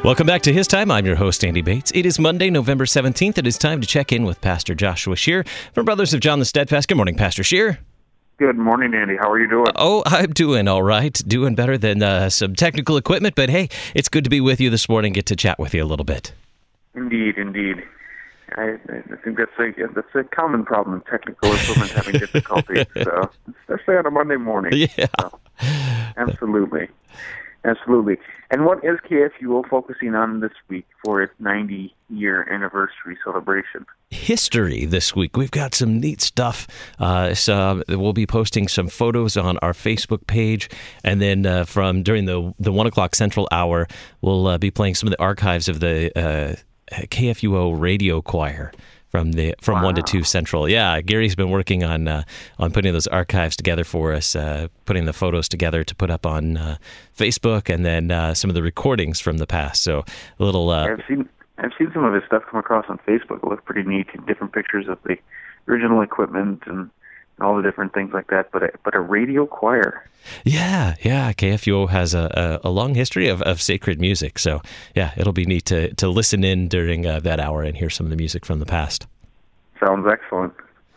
Welcome back to His Time. I'm your host, Andy Bates. It is Monday, November 17th. It is time to check in with Pastor Joshua Scheer from Brothers of John the Steadfast. Good morning, Pastor Scheer. Good morning, Andy. How are you doing? Oh, I'm doing all right. Doing better than some technical equipment, but hey, it's good to be with you this morning, get to chat with you a little bit. Indeed. I think that's a common problem, technical equipment having difficulties, so, especially on a Monday morning. Yeah. So, absolutely. And what is KFUO focusing on this week for its 90-year anniversary celebration? History this week. We've got some neat stuff. So we'll be posting some photos on our Facebook page, and then from during the 1 o'clock Central Hour, we'll be playing some of the archives of the KFUO radio choir from 1 to 2 Central. Yeah, Gary's been working on putting those archives together for us, putting the photos together to put up on Facebook, and then some of the recordings from the past. So a little. I've seen some of his stuff come across on Facebook. It looks pretty neat. Different pictures of the original equipment and all the different things like that. But a radio choir. Yeah. KFUO has a long history of sacred music. So, yeah, it'll be neat to listen in during that hour and hear some of the music from the past. Sounds excellent.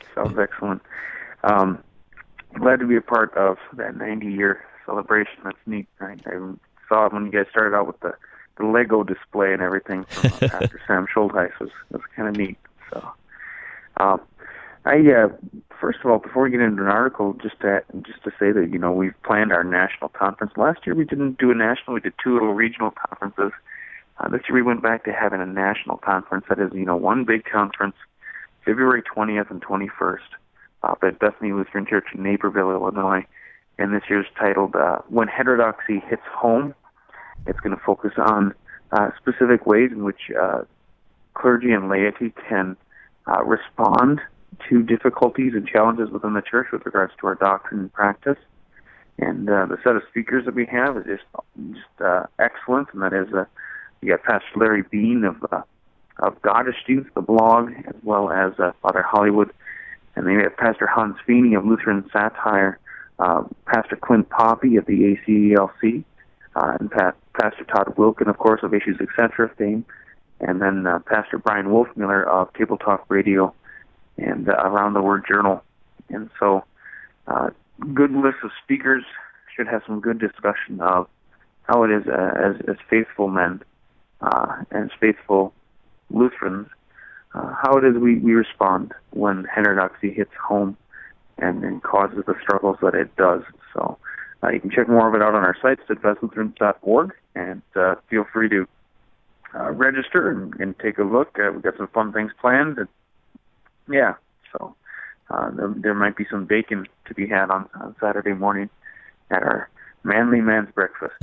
Glad to be a part of that 90-year celebration. That's neat. I saw it when you guys started out with the Lego display and everything from Pastor Sam Schultheis. Was kind of neat. So, first of all, before we get into an article, just to say that we've planned our national conference. Last year we didn't do a national; we did 2 little regional conferences. This year we went back to having a national conference. That is, one big conference, February 20th and 21st, at Bethany Lutheran Church in Naperville, Illinois. And this year's titled "When Heterodoxy Hits Home." It's going to focus on specific ways in which clergy and laity can respond to difficulties and challenges within the church with regards to our doctrine and practice. And the set of speakers that we have is just excellent, and that is you got Pastor Larry Bean of God Eschews, the blog, as well as Father Hollywood, and then we have Pastor Hans Feeney of Lutheran Satire, Pastor Clint Poppy of the ACELC, and Pastor Todd Wilkin, of course, of Issues Etc. fame, and then Pastor Brian Wolfmiller of Table Talk Radio and Around the Word Journal. And so, good list of speakers, should have some good discussion of how it is as faithful men and as faithful Lutherans, how it is we respond when heterodoxy hits home and causes the struggles that it does. So you can check more of it out on our site, steadfastlutherans.org, and feel free to register and take a look. We've got some fun things planned. So there might be some bacon to be had on Saturday morning at our manly man's breakfast.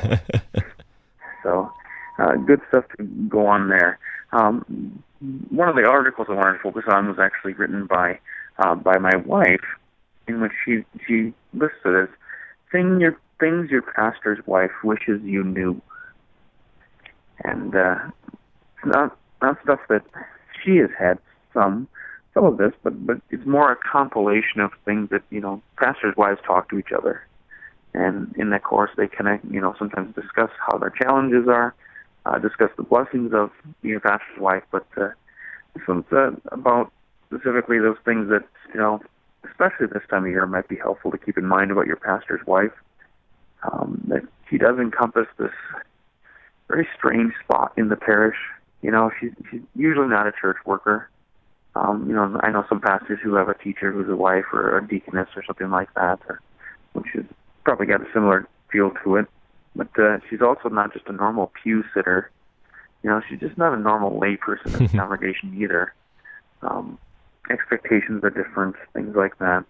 So good stuff to go on there. One of the articles I wanted to focus on was actually written by my wife, in which she listed as things your pastor's wife wishes you knew. And not stuff that she has had some of this, but it's more a compilation of things that, pastors' wives talk to each other. And in that course, they connect, sometimes discuss how their challenges are, discuss the blessings of being a pastor's wife, but this one's about specifically those things that, especially this time of year, might be helpful to keep in mind about your pastor's wife. That she does encompass this very strange spot in the parish. She's usually not a church worker. I know some pastors who have a teacher who's a wife or a deaconess or something like that, which has probably got a similar feel to it. But she's also not just a normal pew sitter. She's just not a normal lay person in the congregation either. Expectations are different, things like that.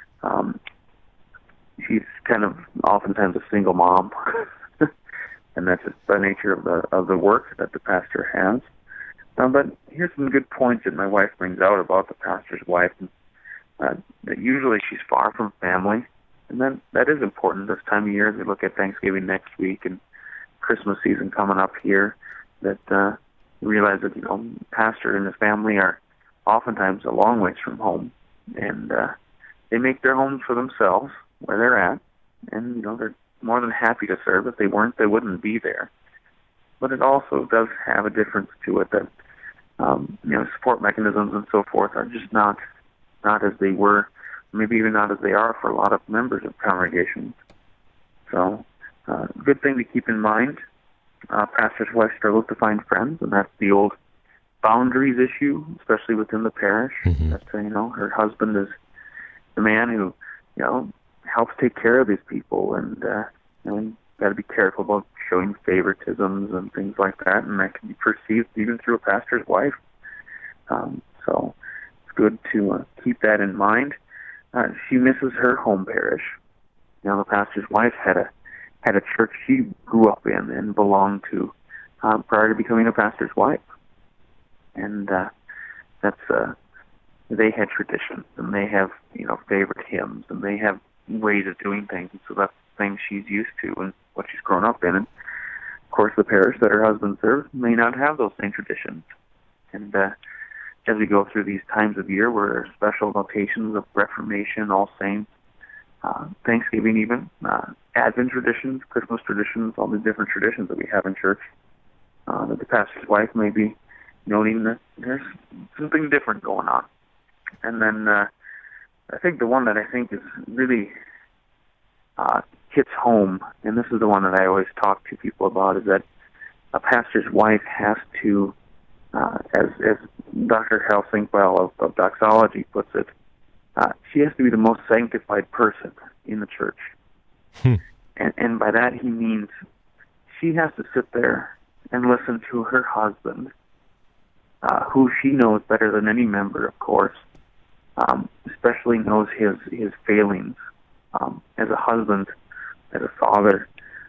She's kind of oftentimes a single mom, and that's just the nature of the work that the pastor has. But here's some good points that my wife brings out about the pastor's wife. That usually she's far from family, and that is important this time of year as we look at Thanksgiving next week and Christmas season coming up here. That we realize that pastor and his family are oftentimes a long ways from home, and they make their homes for themselves where they're at, and they're more than happy to serve. If they weren't, they wouldn't be there. but it also does have a difference to it that support mechanisms and so forth are just not as they were, maybe even not as they are for a lot of members of congregations. So, good thing to keep in mind. Pastor's wife struggles to find friends, and that's the old boundaries issue, especially within the parish. Mm-hmm. That her husband is the man who helps take care of these people, and got to be careful about showing favoritisms and things like that, and that can be perceived even through a pastor's wife. So it's good to keep that in mind. She misses her home parish. The pastor's wife had a church she grew up in and belonged to prior to becoming a pastor's wife, and they had traditions, and they have favorite hymns, and they have ways of doing things, and so that's the thing she's used to and what she's grown up in. And of course, the parish that her husband serves may not have those same traditions. And as we go through these times of year where there are special notations of Reformation, All Saints, Thanksgiving even, Advent traditions, Christmas traditions, all the different traditions that we have in church, that the pastor's wife may be noting that there's something different going on. And then I think the one that I think is really hits home, and this is the one that I always talk to people about, is that a pastor's wife has to, as Dr. Hal Sinkwell of Doxology puts it, she has to be the most sanctified person in the church. And by that he means she has to sit there and listen to her husband, who she knows better than any member, of course, especially knows his failings as a husband, as a father.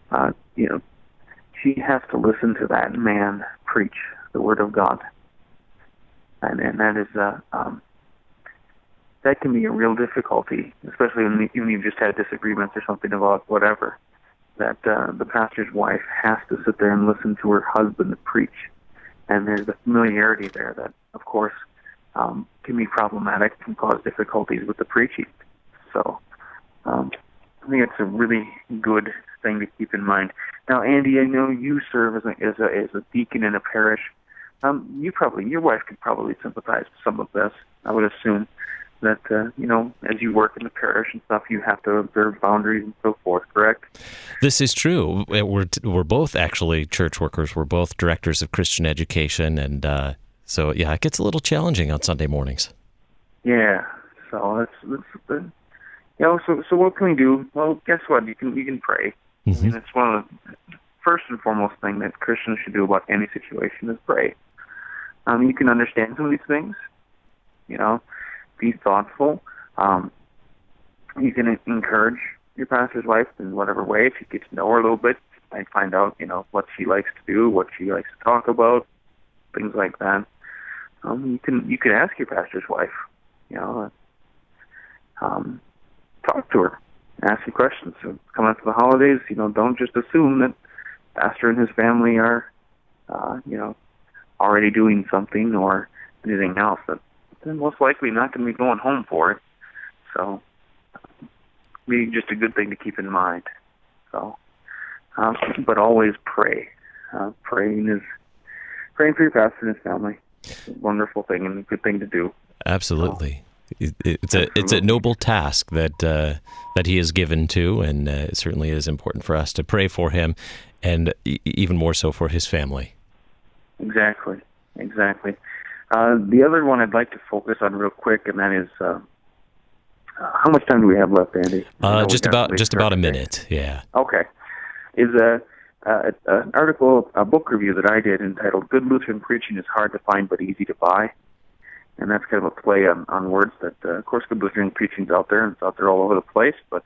She has to listen to that man preach the Word of God, and that is that can be a real difficulty, especially when you've just had disagreements or something about whatever. That the pastor's wife has to sit there and listen to her husband preach, and there's a familiarity there that, of course, can be problematic, can cause difficulties with the preaching. So I think it's a really good thing to keep in mind. Now, Andy, I know you serve as a deacon in a parish. Your wife could probably sympathize with some of this. I would assume that as you work in the parish and stuff, you have to observe boundaries and so forth. Correct? This is true. We're both actually church workers. We're both directors of Christian education, and so it gets a little challenging on Sunday mornings. Yeah. So that's so what can we do? Well, guess what? You can pray. Mm-hmm. I mean, it's one of the first and foremost thing that Christians should do about any situation is pray. You can understand some of these things. Be thoughtful. You can encourage your pastor's wife in whatever way. If you get to know her a little bit, and find out, what she likes to do, what she likes to talk about, things like that. You can ask your pastor's wife, talk to her, ask her questions. So coming up to the holidays, don't just assume that pastor and his family are, already doing something or anything else. That they're most likely not going to be going home for it. So, be just a good thing to keep in mind. So, but always pray. Praying for your pastor and his family. It's a wonderful thing and a good thing to do. Absolutely. It's a noble task that he is given to, and it certainly is important for us to pray for him, and even more so for his family. Exactly. The other one I'd like to focus on real quick, and that is how much time do we have left, Andy? Just about a minute. Yeah. Okay. Is an article, a book review that I did entitled "Good Lutheran Preaching is Hard to Find but Easy to Buy." And that's kind of a play on words that, of course, good Lutheran preaching is out there, and it's out there all over the place. But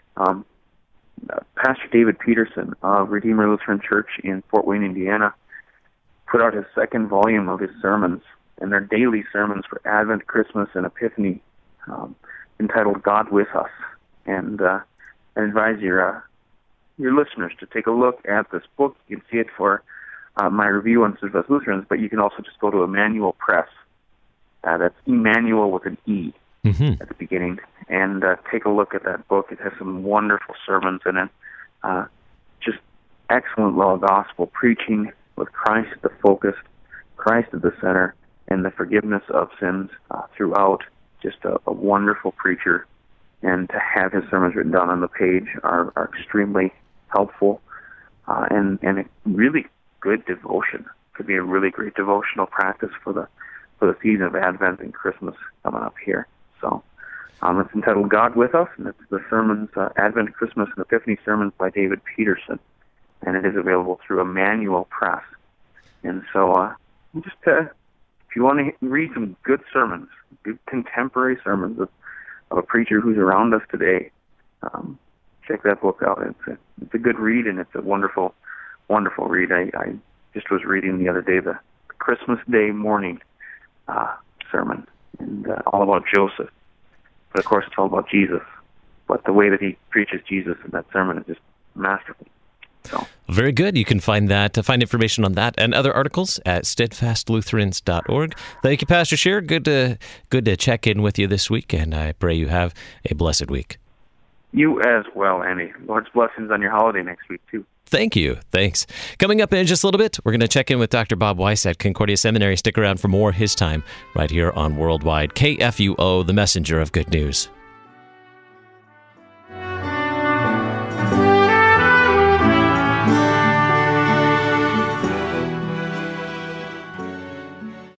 Pastor David Peterson of Redeemer Lutheran Church in Fort Wayne, Indiana, put out his second volume of his sermons, and they're daily sermons for Advent, Christmas, and Epiphany, entitled "God with Us." And I advise your listeners to take a look at this book. You can see it for my review on Civitas Lutherans, but you can also just go to Emmanuel Press. That's Emmanuel with an E at the beginning, and take a look at that book. It has some wonderful sermons in it, just excellent law gospel preaching, with Christ the focus, Christ at the center, and the forgiveness of sins throughout. Just a wonderful preacher, and to have his sermons written down on the page are extremely helpful, and a really good devotion. Could be a really great devotional practice for the season of Advent and Christmas coming up here. So it's entitled God With Us, and it's the sermons, Advent, Christmas, and Epiphany sermons by David Peterson, and it is available through Emmanuel Press. And so just if you want to read some good sermons, good contemporary sermons of a preacher who's around us today, check that book out. It's a good read, and it's a wonderful, wonderful read. I just was reading the other day the Christmas Day morning sermon, and all about Joseph. But of course, it's all about Jesus. But the way that he preaches Jesus in that sermon is just masterful. So. Very good. You can find information on that and other articles at steadfastlutherans.org. Thank you, Pastor Scheer. Good to check in with you this week, and I pray you have a blessed week. You as well, Andy. Lord's blessings on your holiday next week, too. Thank you. Thanks. Coming up in just a little bit, we're going to check in with Dr. Bob Weiss at Concordia Seminary. Stick around for more of his time right here on Worldwide KFUO, the messenger of good news.